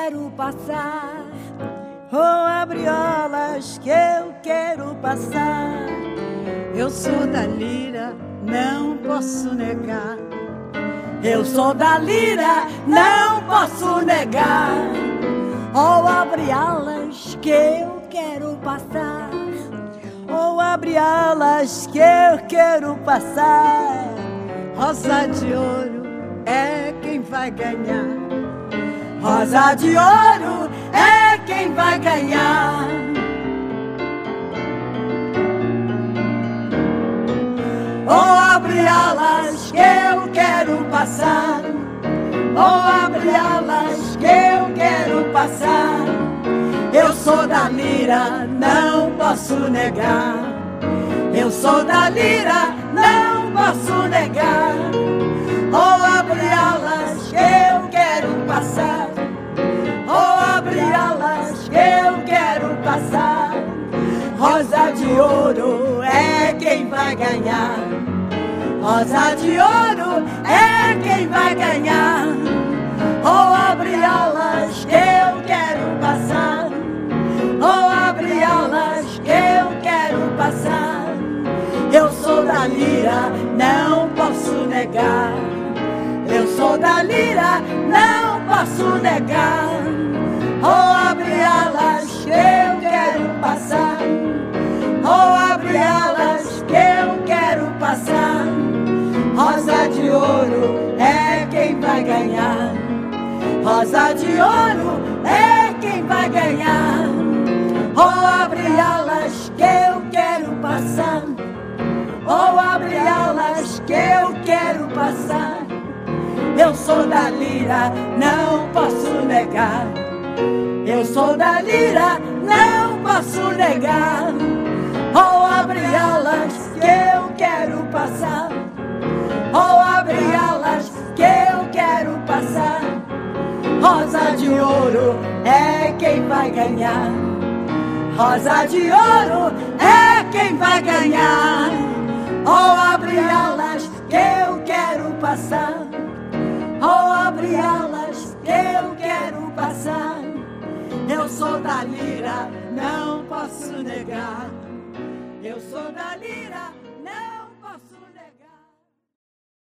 quero passar. Oh, abre alas que eu quero passar. Eu sou da lira, não posso negar. Eu sou da lira, não posso negar. Oh, abre alas que eu quero passar. Oh, abre alas que eu quero passar. Rosa de ouro é quem vai ganhar. Rosa de ouro é quem vai ganhar. Oh, abre alas que eu quero passar. Oh, abre alas que eu quero passar. Eu sou da lira, não posso negar. Eu sou da lira, não posso negar. Oh, abre alas que eu quero passar. Oh, abre alas que eu quero passar. Rosa de ouro é quem vai ganhar. Rosa de ouro é quem vai ganhar. Oh, abre alas que eu quero passar. Oh, abre alas que eu quero passar. Eu sou da lira, não posso negar. Eu sou da lira, não posso negar. Oh, abre alas que eu quero passar. Oh, abre alas que eu quero passar. Rosa de ouro é quem vai ganhar. Rosa de ouro é quem vai ganhar. Oh, abre alas que eu quero passar. Oh, abre alas que eu quero passar. Eu sou da lira, não posso negar. Eu sou da lira, não posso negar. Oh, abre alas que eu quero passar. Oh, abre alas que eu quero passar. Rosa de ouro é quem vai ganhar. Rosa de ouro é quem vai ganhar. Oh, abre alas que eu quero passar. Oh, abre alas que eu quero passar. Eu sou da lira, não posso negar. Eu sou da lira.